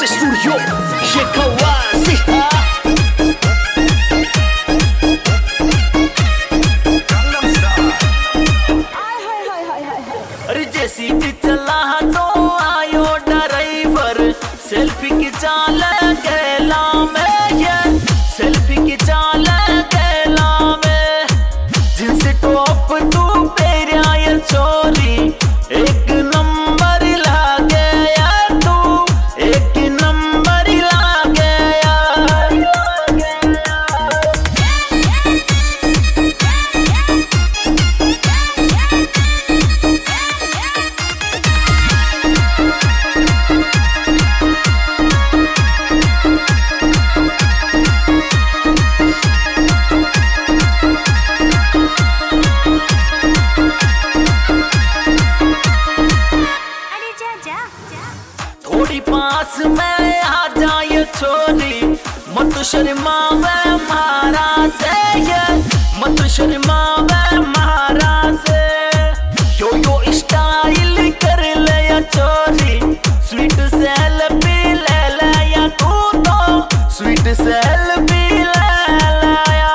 Studio Shekawasi अरे जैसी भी चला तो आयो ड्राइवर सेल्फी की चाल गैला में ये सेल्फी की चाल गैला में जिन्स टॉप तू पेरिया ये चोरी एक नंबर लागे यार तू एक नंबर लागे यार थोड़ी पास में आ जाए छोरी मत शर्मावे महाराज से ये मत शर्मावे महाराज से यो स्टाइल कर ले या चोरी स्वीट सेल्फी ले ले या तू तो स्वीट सेल्फी ले ले या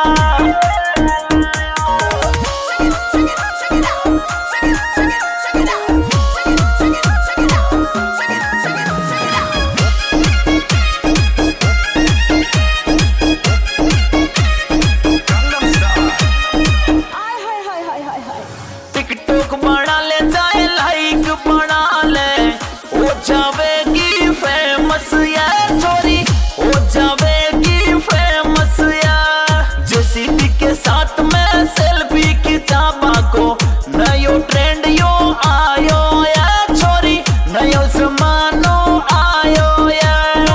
टिकटॉक बना ले जाए लाइक बना ले हो जावेगी फेमस या छोरी हो जावेगी फेमस या जेसीबी के साथ में सेल्फी खिंचावा को नयो ट्रेंड यो आयो या छोरी नयो जमानो आयो या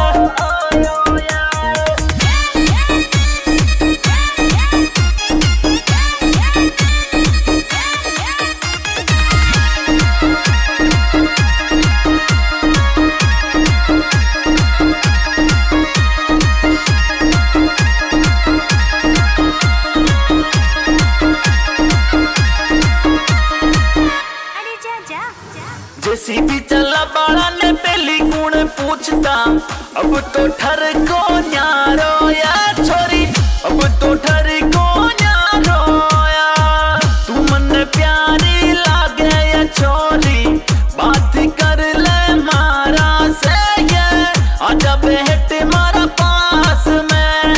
जेसीबी चला बाड़ा ने पहली गुण पूछता अब तो ठर को न्यारो या छोरी अब तो ठर को न्यारो या तू मन प्यारी लागे या छोरी बात कर ले मारा से ये आजा बेहट मारा पास में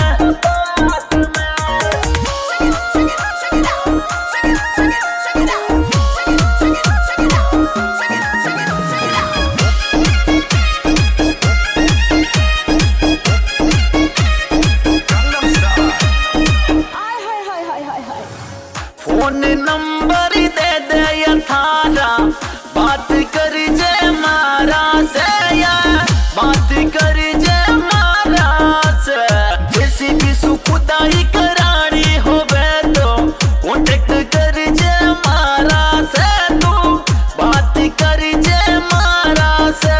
फोन नंबर दे दे या थारा बात कर जे मारा से या बात कर जे मारा से जैसी भी सुखदाई करानी होवे तो कॉन्टेक्ट कर जे मारा से तू बात कर जे मारा से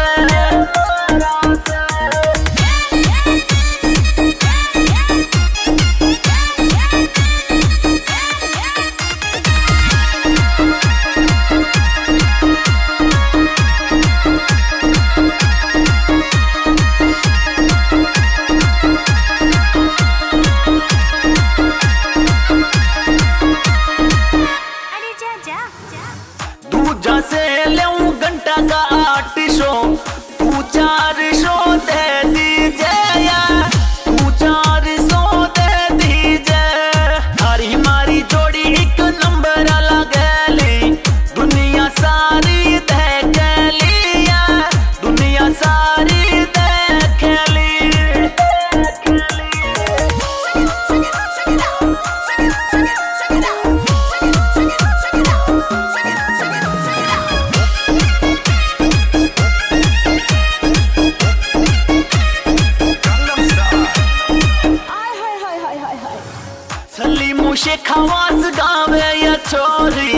दूजा से ले घंटा का 800 तू 400 दे दीजे या तू 400 दे दीजे थारी मारी जोड़ी एक नंबर लगेली दुनिया सारी देख लिया दुनिया सारी देख ली सली मुशे खवास गावे या छोरी